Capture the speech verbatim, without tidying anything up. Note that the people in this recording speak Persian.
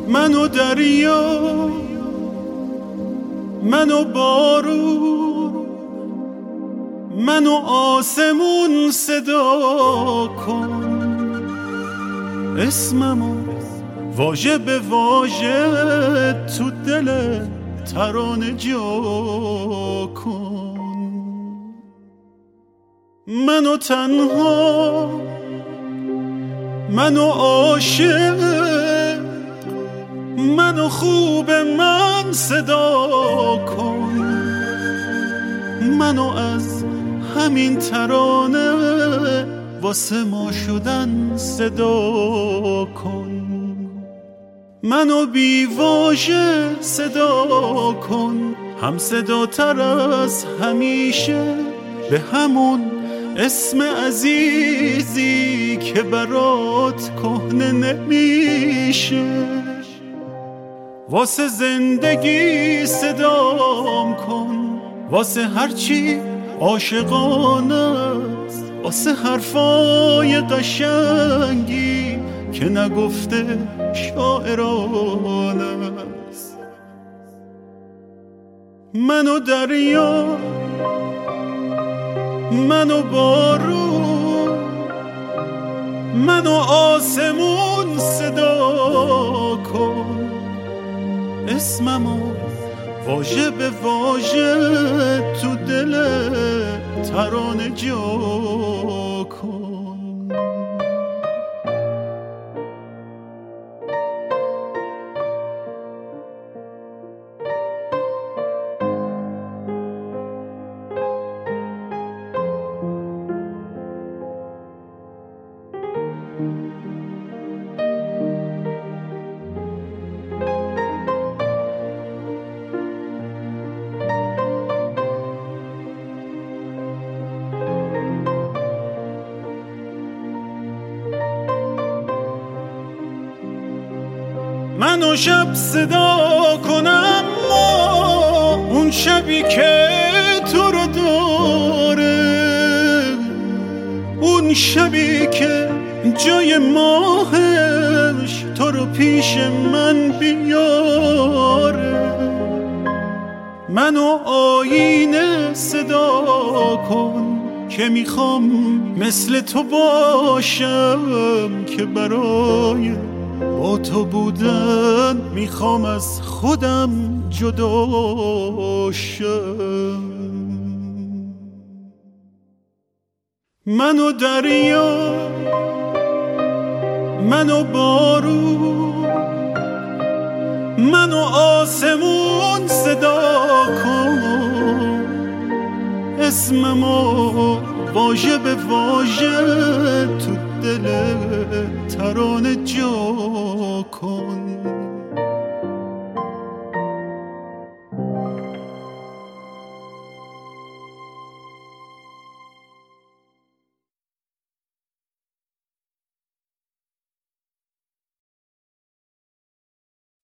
منو دریا، منو بارون، منو آسمون صدا کن، اسممو واژه به واژه تو دل ترانه جا کن. منو تنها، منو عاشق، منو خوب من صدا کن، منو از همین ترانه واسه ما شدن صدا کن. منو بی واژه صدا کن، هم صدا تر از همیشه، به همون اسم عزیزی که برات کهنه نمیشه. واسه زندگی صدام کن، واسه هرچی عاشقانه است، واسه حرفای قشنگی که نگفته شاعرانه است. منو دریا، منو بارون، منو آسمون صدا کن، اسممو واژه به واژه تو دل ترانه جا کن. منو شب صدا کنم، ما اون شبی که تو رو داره، اون شبی که جای ماهش تو رو پیش من بیاره. منو آینه صدا کن که میخوام مثل تو باشم، که برای با تو بودن میخوام از خودم جدا شم. منو دریا، منو بارون، منو آسمون صدا کن، اسممو واژه به واژه تو دل ترانه جا کن.